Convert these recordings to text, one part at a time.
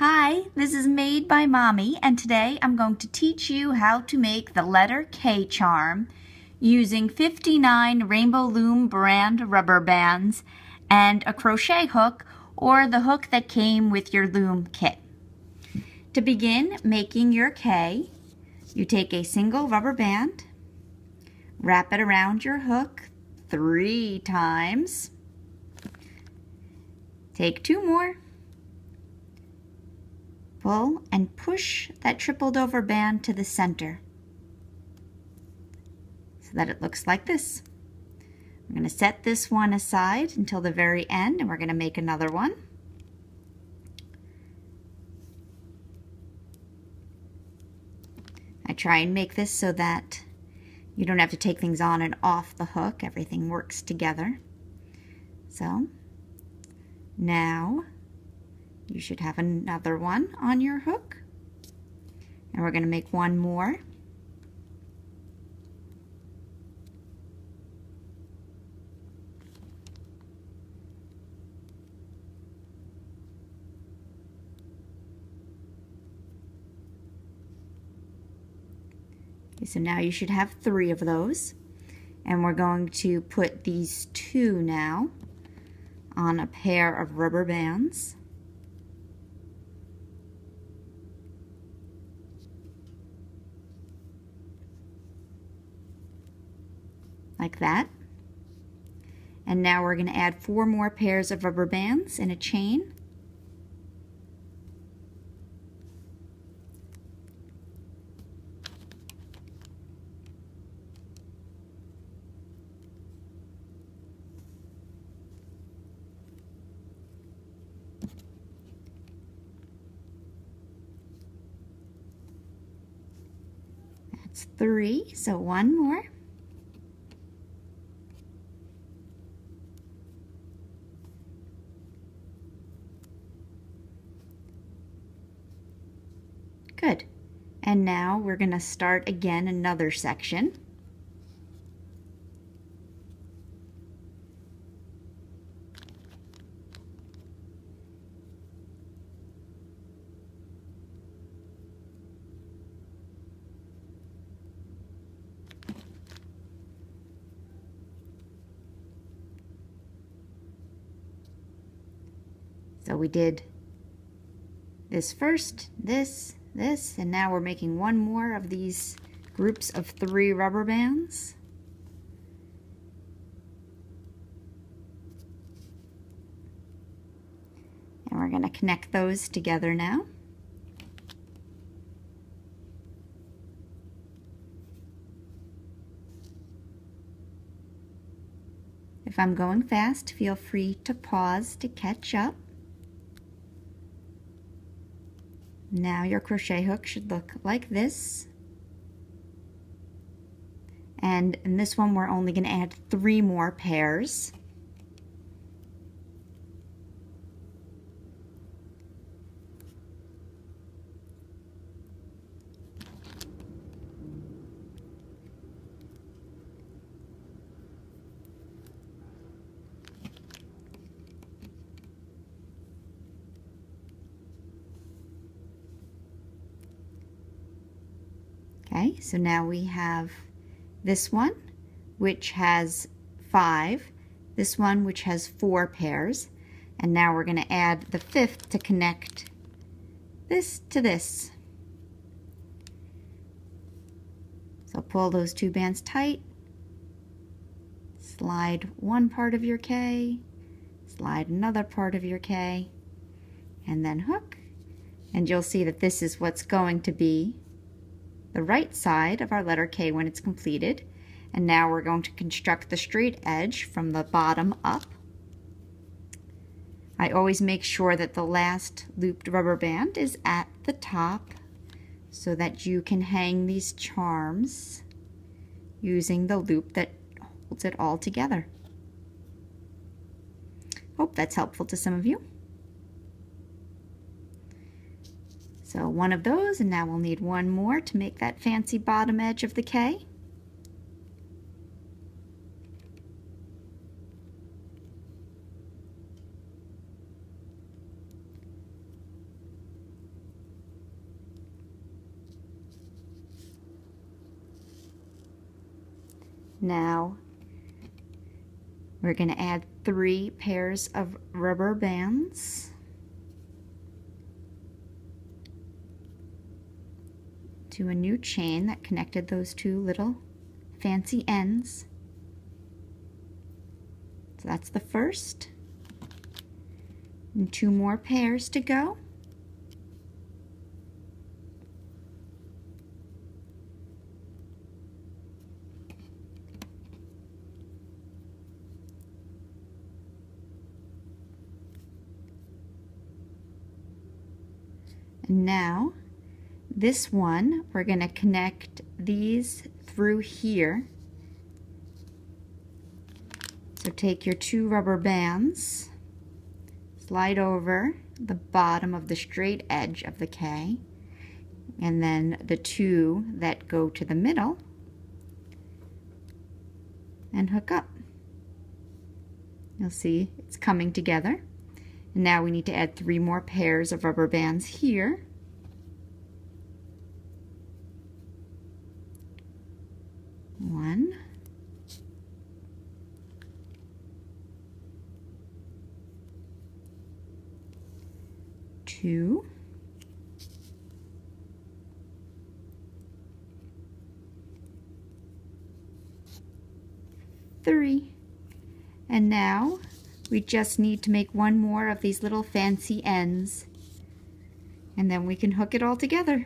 Hi, this is Made by Mommy, and today I'm going to teach you how to make the letter K charm using 59 Rainbow Loom brand rubber bands and a crochet hook or the hook that came with your loom kit. To begin making your K, you take a single rubber band, wrap it around your hook 3 times, take 2 more, pull and push that tripled over band to the center so that it looks like this. We're going to set this one aside until the very end, and we're going to make another one. I try and make this so that you don't have to take things on and off the hook. Everything works together. So now you should have another one on your hook, and we're going to make one more. Okay, so now you should have 3 of those, and we're going to put these 2 now on a pair of rubber bands. Like that. And now we're going to add 4 more pairs of rubber bands in a chain. That's 3, so 1 more. Good. And now we're going to start again another section. So we did this first, this, and now we're making one more of these groups of 3 rubber bands. And we're going to connect those together now. If I'm going fast, feel free to pause to catch up. Now your crochet hook should look like this. And in this one, we're only going to add 3 more pairs. Okay, so now we have this one, which has 5, this one, which has 4 pairs, and now we're going to add the 5th to connect this to this. So pull those 2 bands tight, slide one part of your K, slide another part of your K, and then hook, and you'll see that this is what's going to be the right side of our letter K when it's completed. And now we're going to construct the straight edge from the bottom up. I always make sure that the last looped rubber band is at the top so that you can hang these charms using the loop that holds it all together. Hope that's helpful to some of you. So one of those, and now we'll need one more to make that fancy bottom edge of the K. Now we're going to add 3 pairs of rubber bands. To a new chain that connected those 2 little fancy ends. So that's the first. And 2 more pairs to go. And now this one, we're going to connect these through here. So take your 2 rubber bands, slide over the bottom of the straight edge of the K, and then the 2 that go to the middle, and hook up. You'll see it's coming together. And now we need to add 3 more pairs of rubber bands here. One, 2, 3. And now we just need to make 1 more of these little fancy ends, and then we can hook it all together.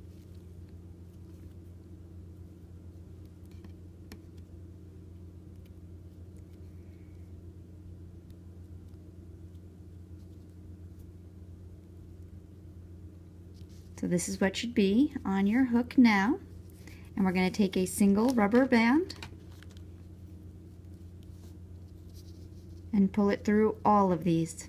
So this is what should be on your hook now. And we're going to take a single rubber band and pull it through all of these.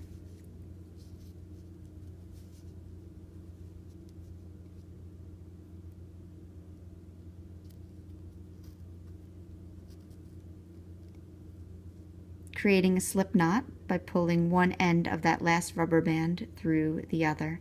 Creating a slip knot by pulling one end of that last rubber band through the other.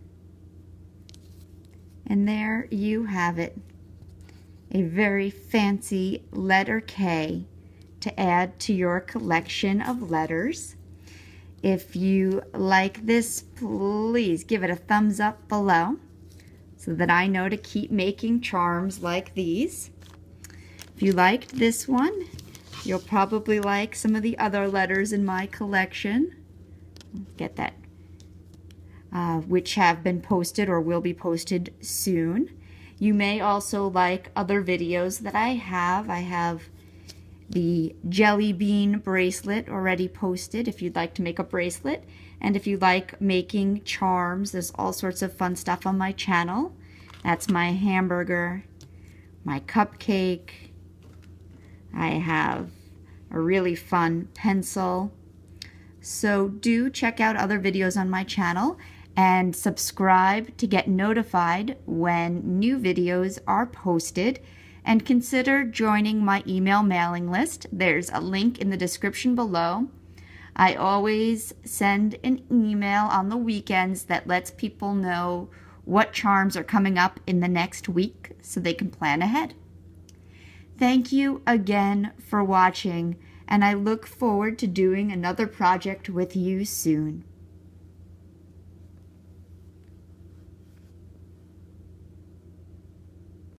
And there you have it, a very fancy letter K to add to your collection of letters. If you like this, please give it a thumbs up below so that I know to keep making charms like these. If you liked this one, you'll probably like some of the other letters in my collection. Get that. Which have been posted or will be posted soon. You may also like other videos that I have. I have the jelly bean bracelet already posted if you'd like to make a bracelet. And if you like making charms, there's all sorts of fun stuff on my channel. That's my hamburger, my cupcake. I have a really fun pencil. So do check out other videos on my channel and subscribe to get notified when new videos are posted, and consider joining my email mailing list. There's a link in the description below. I always send an email on the weekends that lets people know what charms are coming up in the next week so they can plan ahead. Thank you again for watching, and I look forward to doing another project with you soon.